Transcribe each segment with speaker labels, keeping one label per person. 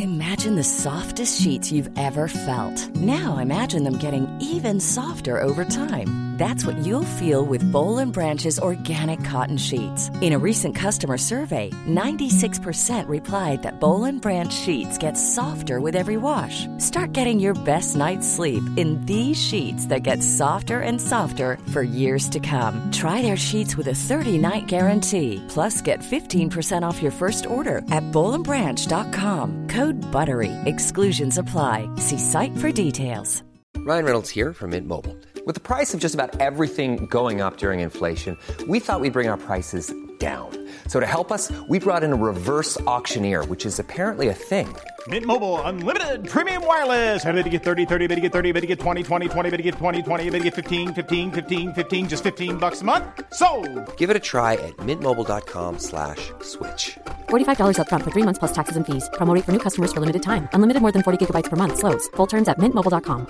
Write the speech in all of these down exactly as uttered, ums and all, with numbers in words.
Speaker 1: Imagine the softest sheets you've ever felt. Now imagine them getting even softer over time. That's what you'll feel with Boll and Branch's organic cotton sheets. In a recent customer survey, ninety-six percent replied that Boll and Branch sheets get softer with every wash. Start getting your best night's sleep in these sheets that get softer and softer for years to come. Try their sheets with a thirty-night guarantee. Plus, get fifteen percent off your first order at boll and branch dot com. Code BUTTERY. Exclusions apply. See site for details.
Speaker 2: Ryan Reynolds here from Mint Mobile. With the price of just about everything going up during inflation, we thought we'd bring our prices down. So to help us, we brought in a reverse auctioneer, which is apparently a thing.
Speaker 3: Mint Mobile Unlimited Premium Wireless. How to get thirty, thirty, how to get thirty, how to get twenty, twenty, twenty, how to get twenty, twenty, how to get fifteen, fifteen, fifteen, fifteen, just fifteen bucks a month? Sold! Give it a try at mintmobile.com slash switch.
Speaker 4: forty-five dollars up front for three months plus taxes and fees. Promo rate for new customers for limited time. Unlimited more than forty gigabytes per month. Slows full terms at mint mobile dot com.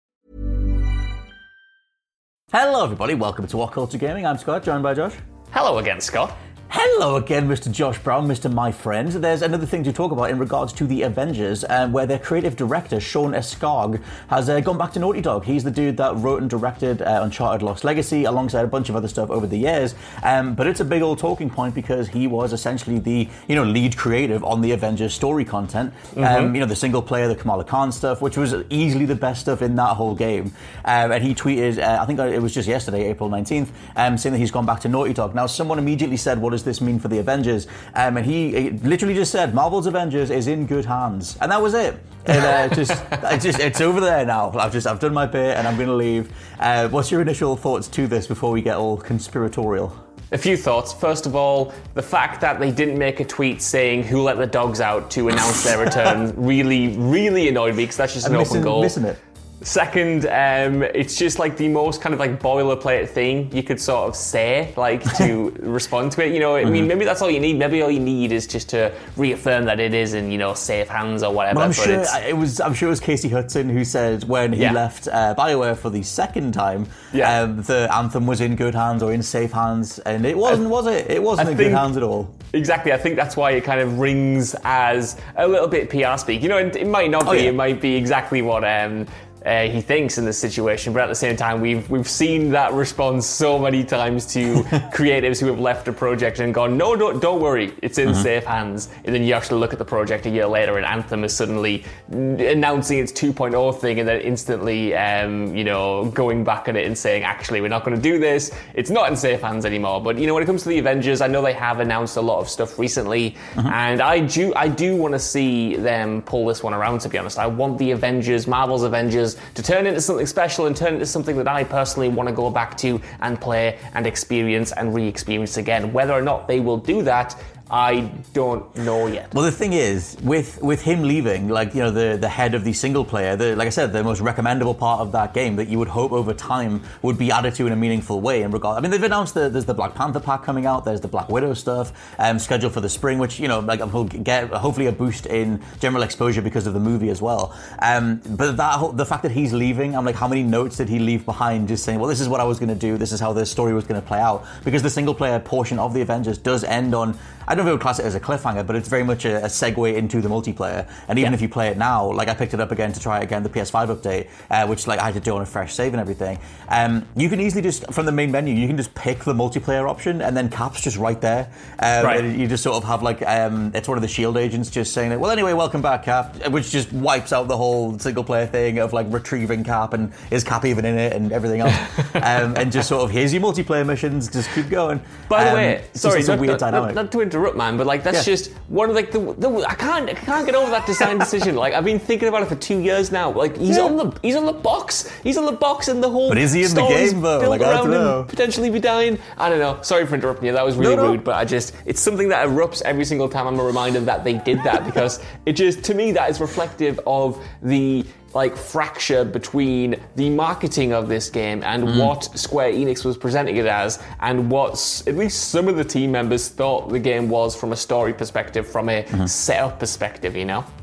Speaker 5: Hello everybody, welcome to What Culture Gaming. I'm Scott, joined by Josh.
Speaker 6: Hello again, Scott.
Speaker 5: Hello again, Mister Josh Brown, Mister My Friend. There's another thing to talk about in regards to the Avengers, um, where their creative director, Sean Escarg, has uh, gone back to Naughty Dog. He's the dude that wrote and directed uh, Uncharted Lost Legacy, alongside a bunch of other stuff over the years. Um, but it's a big old talking point because he was essentially the, you know, lead creative on the Avengers story content. Mm-hmm. Um, you know, the single player, the Kamala Khan stuff, which was easily the best stuff in that whole game. Um, and he tweeted, uh, I think it was just yesterday, April nineteenth, um, saying that he's gone back to Naughty Dog. Now, someone immediately said, what does this mean for the Avengers? Um, and he, he literally just said, Marvel's Avengers is in good hands. And that was it. And uh, just, I just, it's over there now. I've just, I've done my bit and I'm going to leave. Uh, what's your initial thoughts to this before we get all conspiratorial?
Speaker 6: A few thoughts. First of all, the fact that they didn't make a tweet saying who let the dogs out to announce their return really, really annoyed me because that's just an
Speaker 5: I'm
Speaker 6: open
Speaker 5: missing,
Speaker 6: goal.
Speaker 5: Missing it.
Speaker 6: Second, um, it's just like the most kind of like boilerplate thing you could sort of say, like to respond to it. You know, I mean, mm-hmm. maybe that's all you need. Maybe all you need is just to reaffirm that it is in, you know, safe hands or whatever.
Speaker 5: Well, I'm
Speaker 6: but
Speaker 5: sure
Speaker 6: it's...
Speaker 5: it was. I'm sure it was Casey Hudson who said when he
Speaker 6: yeah.
Speaker 5: left uh, BioWare for the second time,
Speaker 6: yeah.
Speaker 5: um, the Anthem was in good hands or in safe hands, and it wasn't. I, was it? It wasn't I in think, good hands at all.
Speaker 6: Exactly. I think that's why it kind of rings as a little bit P R speak. You know, it, it might not be. Oh, yeah. It might be exactly what. Um, Uh, he thinks in this situation, but at the same time, we've we've seen that response so many times to creatives who have left a project and gone, no, don't, don't worry, it's in mm-hmm. safe hands. And then you actually look at the project a year later, and Anthem is suddenly announcing its two point oh thing, and then instantly, um, you know, going back at it and saying, actually, we're not going to do this. It's not in safe hands anymore. But you know, when it comes to the Avengers, I know they have announced a lot of stuff recently, mm-hmm. and I do I do want to see them pull this one around. To be honest, I want the Avengers, Marvel's Avengers, to turn into something special and turn into something that I personally want to go back to and play and experience and re-experience again. Whether or not they will do that, I don't know yet.
Speaker 5: Well, the thing is, with with him leaving, like, you know, the, the head of the single player, the, like I said, the most recommendable part of that game that you would hope over time would be added to in a meaningful way in regard. I mean, they've announced that there's the Black Panther pack coming out, there's the Black Widow stuff um, scheduled for the spring, which, you know, like will get hopefully a boost in general exposure because of the movie as well. Um, but that the fact that he's leaving, I'm like, how many notes did he leave behind just saying, well, this is what I was going to do, this is how the story was going to play out? Because the single player portion of the Avengers does end on, I don't know if I would class it as a cliffhanger, but it's very much a, a segue into the multiplayer. And even yeah. if you play it now, like I picked it up again to try it again, the P S five update, uh, which like I had to do on a fresh save and everything. Um, you can easily just, from the main menu, you can just pick the multiplayer option, and then Cap's just right there. Um, right. You just sort of have like, um, it's one of the SHIELD agents just saying, that, well, anyway, welcome back, Cap, which just wipes out the whole single player thing of like retrieving Cap, and is Cap even in it, and everything else. um, and just sort of, here's your multiplayer missions, just keep going.
Speaker 6: By the
Speaker 5: um,
Speaker 6: way, sorry,
Speaker 5: it's a
Speaker 6: not,
Speaker 5: weird
Speaker 6: not,
Speaker 5: dynamic.
Speaker 6: Not, not to interrupt, man, but like that's yeah. just one of like the, the I can't I can't get over that design decision. Like I've been thinking about it for two years now. Like he's yeah. on the he's on the box. He's on the box, and the whole.
Speaker 5: But is he in the game though?
Speaker 6: Built
Speaker 5: like
Speaker 6: around
Speaker 5: I don't know.
Speaker 6: Him, potentially be dying. I don't know. Sorry for interrupting you. That was really
Speaker 5: no, no.
Speaker 6: rude. But I just it's something that erupts every single time I'm reminded that they did that, because it just, to me, that is reflective of the like fracture between the marketing of this game and mm. what Square Enix was presenting it as, and what at least some of the team members thought the game was from a story perspective, from a mm-hmm. setup perspective, you know?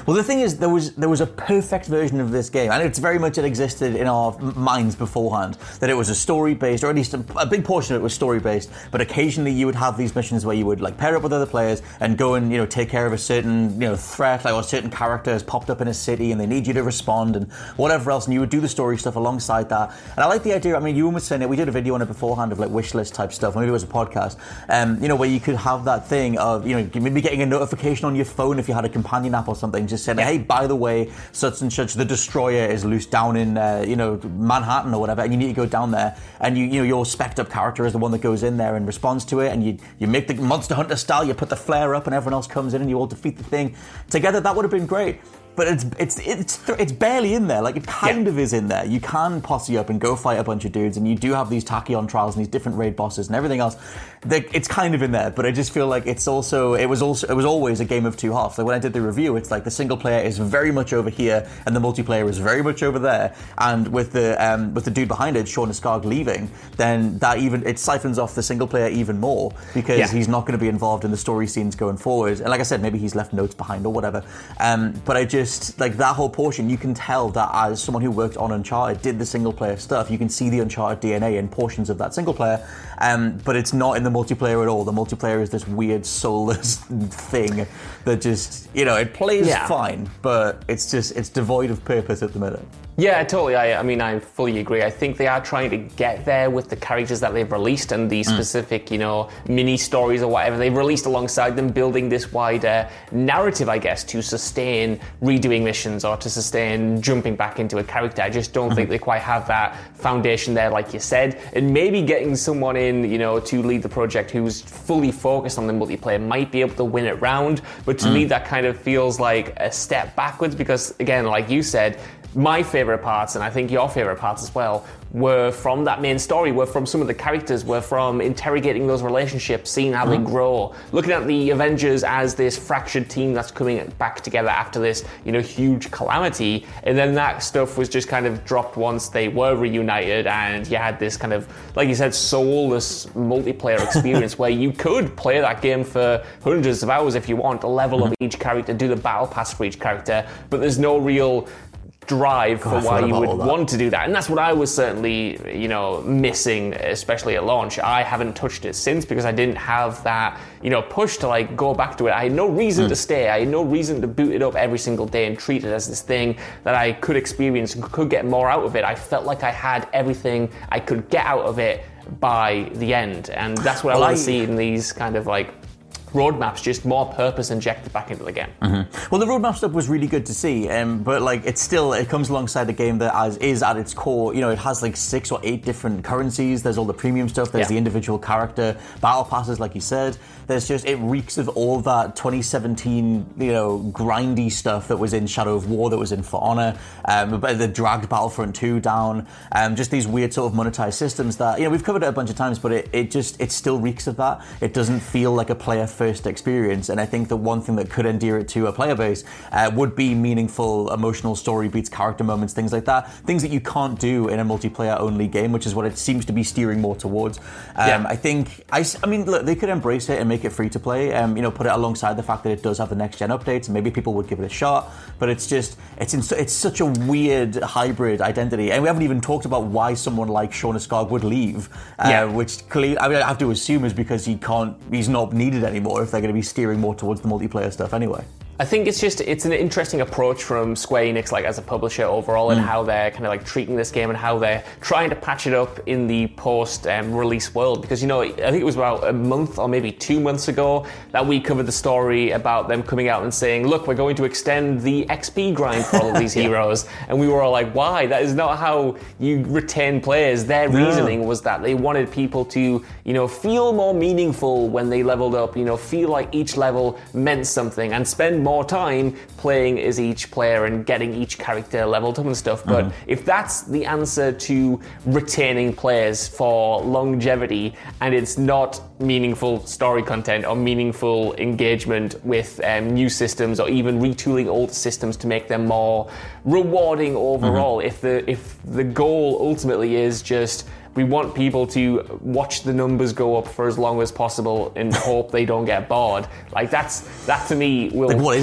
Speaker 5: Well, the thing is, there was there was a perfect version of this game, and it's very much it existed in our minds beforehand, that it was a story-based, or at least a, a big portion of it was story-based, but occasionally you would have these missions where you would like pair up with other players and go and, you know, take care of a certain, you know, threat, like, or a certain character has popped up in a city and they need you to respond and whatever else, and you would do the story stuff alongside that. And I like the idea, I mean, you were saying it, we did a video on it beforehand of like wish list type stuff, maybe it was a podcast, um, you know, where you could have that thing of, you know, maybe getting a notification on your phone if you had a companion app or something, just saying, hey, by the way, such and such, the destroyer is loose down in, uh, you know, Manhattan or whatever, and you need to go down there, and you, you know, your spec'd up character is the one that goes in there and responds to it, and you, you make the Monster Hunter style, you put the flare up, and everyone else comes in, and you all defeat the thing together. That would have been great. But it's it's it's it's barely in there. Like, it kind yeah. of is in there. You can posse up and go fight a bunch of dudes, and you do have these Tachyon trials and these different raid bosses and everything else. It's kind of in there, but I just feel like it's also it was also it was always a game of two halves. Like when I did the review, it's like the single player is very much over here, and the multiplayer is very much over there. And with the um, with the dude behind it, Sean Escarg, leaving, then that even it siphons off the single player even more, because yeah. he's not going to be involved in the story scenes going forward. And like I said, maybe he's left notes behind or whatever. Um, but I just Just, like, that whole portion, you can tell that as someone who worked on Uncharted, did the single player stuff, you can see the Uncharted D N A in portions of that single player, um, but it's not in the multiplayer at all. The multiplayer is this weird soulless thing that just, you know, it plays yeah. fine, but it's just, it's devoid of purpose at the minute.
Speaker 6: Yeah, totally. I, I mean, I fully agree. I think they are trying to get there with the characters that they've released and the specific, mm. you know, mini stories or whatever they've released alongside them, building this wider narrative, I guess, to sustain redoing missions or to sustain jumping back into a character. I just don't mm-hmm. think they quite have that foundation there, like you said. And maybe getting someone in, you know, to lead the project who's fully focused on the multiplayer might be able to win it round. But to mm. me, that kind of feels like a step backwards because, again, like you said, my favourite parts, and I think your favourite parts as well, were from that main story, were from some of the characters, were from interrogating those relationships, seeing how mm-hmm. they grow, looking at the Avengers as this fractured team that's coming back together after this, you know, huge calamity. And then that stuff was just kind of dropped once they were reunited, and you had this kind of, like you said, soulless multiplayer experience where you could play that game for hundreds of hours if you want, a level mm-hmm. of each character, do the battle pass for each character, but there's no real drive God, for why you would want to do that. And that's what I was certainly, you know, missing, especially at launch. I haven't touched it since because I didn't have that, you know, push to like go back to it. I had no reason mm. to stay. I had no reason to boot it up every single day and treat it as this thing that I could experience and could get more out of it. I felt like I had everything I could get out of it by the end. And that's what well, I want to see in these kind of like roadmaps, just more purpose injected back into the game.
Speaker 5: Mm-hmm. Well, the roadmap stuff was really good to see, um, but like it's still, it comes alongside a game that as, is at its core, you know, it has like six or eight different currencies. There's all the premium stuff. There's yeah. the individual character battle passes, like you said. There's just, it reeks of all that twenty seventeen, you know, grindy stuff that was in Shadow of War, that was in For Honor, um, the dragged Battlefront two down, um, just these weird sort of monetized systems that, you know, we've covered it a bunch of times, but it, it just, it still reeks of that. It doesn't feel like a player first experience, and I think the one thing that could endear it to a player base uh, would be meaningful, emotional story beats, character moments, things like that. Things that you can't do in a multiplayer-only game, which is what it seems to be steering more towards. Um, yeah. I think, I, I mean, look, they could embrace it and make it free to play, um, you know, put it alongside the fact that it does have the next-gen updates, and maybe people would give it a shot, but it's just, it's in, it's such a weird hybrid identity, and we haven't even talked about why someone like Sean Escarg would leave, uh, yeah. which clearly, I mean, I have to assume is because he can't, he's not needed anymore if they're going to be steering more towards the multiplayer stuff anyway.
Speaker 6: I think it's just, it's an interesting approach from Square Enix, like as a publisher overall, and mm. how they're kind of like treating this game and how they're trying to patch it up in the post-release um, world. Because, you know, I think it was about a month or maybe two months ago that we covered the story about them coming out and saying, look, we're going to extend the X P grind for all of these yeah. heroes. And we were all like, why? That is not how you retain players. Their no. reasoning was that they wanted people to, you know, feel more meaningful when they leveled up, you know, feel like each level meant something and spend more time playing as each player and getting each character leveled up and stuff. But mm-hmm. if that's the answer to retaining players for longevity, and it's not meaningful story content or meaningful engagement with um, new systems or even retooling old systems to make them more rewarding overall, mm-hmm. if the if the goal ultimately is just we want people to watch the numbers go up for as long as possible and hope they don't get bored. Like that's that to me will
Speaker 5: like, what
Speaker 6: kill
Speaker 5: is that?
Speaker 6: it.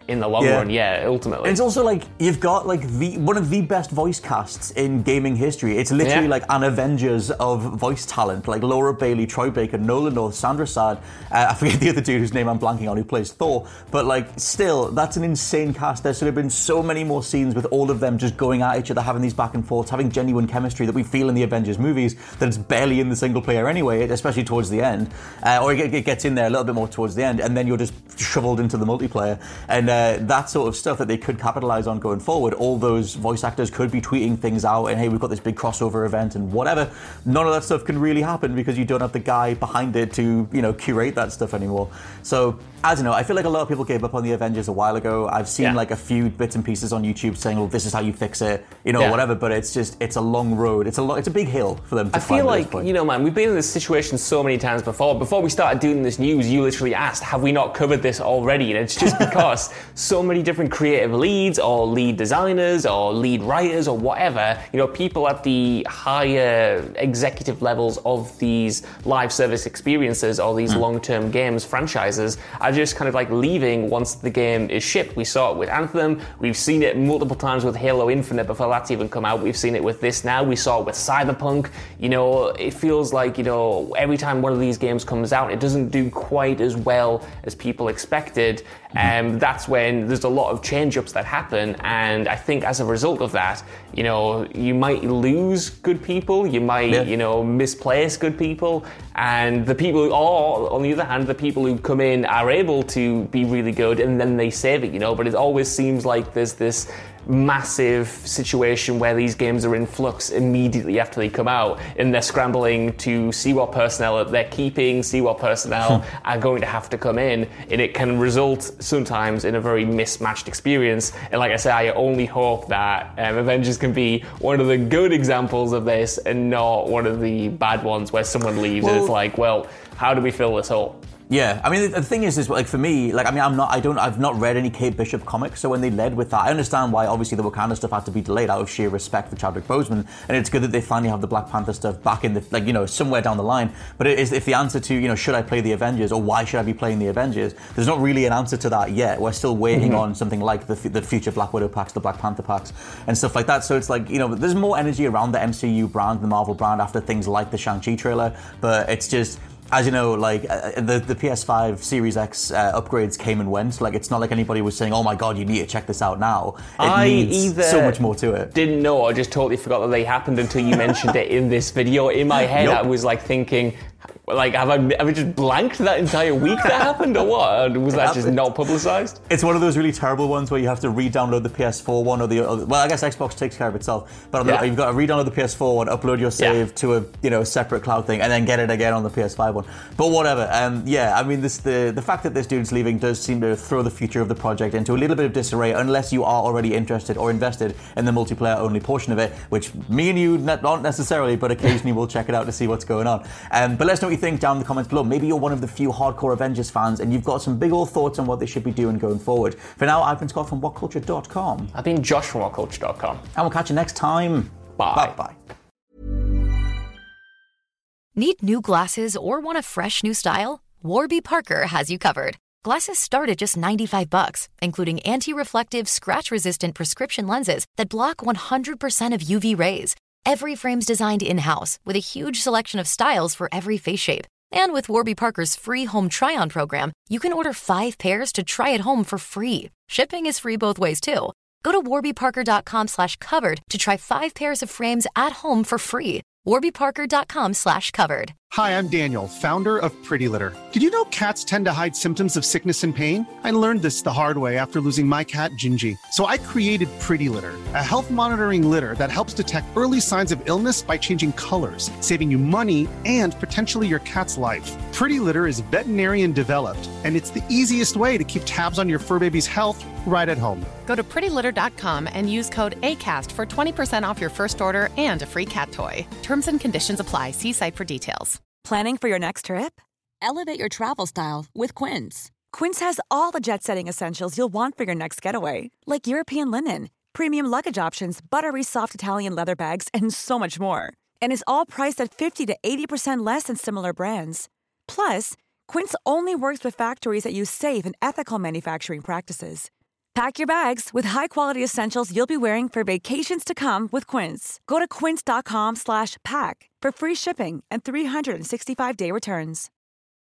Speaker 6: in the long
Speaker 5: yeah.
Speaker 6: run, yeah, ultimately.
Speaker 5: And it's also like, you've got like the one of the best voice casts in gaming history. It's literally yeah. like an Avengers of voice talent, like Laura Bailey, Troy Baker, Nolan North, Sandra Saad, uh, I forget the other dude whose name I'm blanking on who plays Thor, but like still, that's an insane cast. There should have been so many more scenes with all of them just going at each other, having these back and forths, having genuine chemistry that we feel in the Avengers movies that it's barely in the single player anyway, especially towards the end, uh, or it gets in there a little bit more towards the end, and then you're just shoveled into the multiplayer. And uh, that sort of stuff that they could capitalize on going forward. All those voice actors could be tweeting things out and, hey, we've got this big crossover event and whatever. None of that stuff can really happen because you don't have the guy behind it to, you know, curate that stuff anymore. So, I don't know, I feel like a lot of people gave up on the Avengers a while ago. I've seen yeah. like a few bits and pieces on YouTube saying, well, this is how you fix it, you know, yeah. whatever, but it's just, it's a long road. It's a lo- it's a big hill for them to
Speaker 6: I
Speaker 5: climb
Speaker 6: feel
Speaker 5: at this
Speaker 6: like,
Speaker 5: point.
Speaker 6: you know, man, we've been in this situation so many times before. Before we started doing this news, you literally asked, have we not covered this already? And it's just because so many different creative leads or lead designers or lead writers or whatever, you know, people at the higher executive levels of these live service experiences or these mm. long-term games franchises are just kind of like leaving once the game is shipped. We saw it with Anthem. We've seen it multiple times with Halo Infinite before that's even come out. We've seen it with this now. We saw it with Cyberpunk. You know, it feels like, you know, every time one of these games comes out, it doesn't do quite as well as people expected. And um, that's when there's a lot of change-ups that happen. And I think as a result of that, you know, you might lose good people. You might, yeah. you know, misplace good people. And the people, or on the other hand, the people who come in are able to be really good and then they save it, you know. But it always seems like there's this massive situation where these games are in flux immediately after they come out, and they're scrambling to see what personnel they're keeping, see what personnel are going to have to come in, and it can result sometimes in a very mismatched experience. And like I say, I only hope that um, Avengers can be one of the good examples of this and not one of the bad ones where someone leaves well, and it's like, well, how do we fill this hole?
Speaker 5: Yeah, I mean, the thing is, is like for me, like I mean, I'm not, I don't, I've not read any Kate Bishop comics, so when they led with that, I understand why obviously the Wakanda stuff had to be delayed out of sheer respect for Chadwick Boseman, and it's good that they finally have the Black Panther stuff back in the, like, you know, somewhere down the line. But it is, if the answer to, you know, should I play the Avengers or why should I be playing the Avengers, there's not really an answer to that yet. We're still waiting mm-hmm. on something like the the future Black Widow packs, the Black Panther packs, and stuff like that. So it's like, you know, there's more energy around the M C U brand, the Marvel brand, after things like the Shang-Chi trailer, but it's just, as you know, like uh, the the P S five Series X uh, upgrades came and went. Like it's not like anybody was saying, "Oh my God, you need to check this out now." It
Speaker 6: I
Speaker 5: needs
Speaker 6: either
Speaker 5: so much more to it.
Speaker 6: Didn't know, or just totally forgot that they happened until you mentioned it in this video. In my head, yep. I was like thinking, like, have I, have I just blanked that entire week that happened, or what? Was that just not publicized?
Speaker 5: It's one of those really terrible ones where you have to re-download the P S four one or the other. Well, I guess Xbox takes care of itself, but yeah. the, you've got to re-download the P S four one, upload your save yeah. to a you know separate cloud thing, and then get it again on the P S five one. But whatever. Um, yeah, I mean, this the the fact that this dude's leaving does seem to throw the future of the project into a little bit of disarray, unless you are already interested or invested in the multiplayer-only portion of it, which me and you not necessarily, but occasionally we'll check it out to see what's going on. Um, but let us know what you think down in the comments below. Maybe you're one of the few hardcore Avengers fans and you've got some big old thoughts on what they should be doing going forward. For now, I've been Scott from what culture dot com.
Speaker 6: I've been Josh from what culture dot com.
Speaker 5: And we'll catch you next time.
Speaker 6: Bye.
Speaker 5: Bye-bye.
Speaker 7: Need new glasses or want a fresh new style? Warby Parker has you covered. Glasses start at just ninety-five bucks, including anti-reflective, scratch-resistant prescription lenses that block one hundred percent of U V rays. Every frame's designed in-house with a huge selection of styles for every face shape. And with Warby Parker's free home try-on program, you can order five pairs to try at home for free. Shipping is free both ways, too. Go to warby parker dot com slash covered to try five pairs of frames at home for free. warby parker dot com slash covered.
Speaker 8: Hi, I'm Daniel, founder of Pretty Litter. Did you know cats tend to hide symptoms of sickness and pain? I learned this the hard way after losing my cat, Gingy. So I created Pretty Litter, a health monitoring litter that helps detect early signs of illness by changing colors, saving you money and potentially your cat's life. Pretty Litter is veterinarian developed, and it's the easiest way to keep tabs on your fur baby's health right at home.
Speaker 9: Go to pretty litter dot com and use code ACAST for twenty percent off your first order and a free cat toy. Terms and conditions apply. See site for details.
Speaker 10: Planning for your next trip? Elevate your travel style with Quince. Quince has all the jet-setting essentials you'll want for your next getaway, like European linen, premium luggage options, buttery soft Italian leather bags, and so much more. And is all priced at fifty to eighty percent less than similar brands. Plus, Quince only works with factories that use safe and ethical manufacturing practices. Pack your bags with high-quality essentials you'll be wearing for vacations to come with Quince. Go to quince.com slash pack for free shipping and three sixty-five day returns.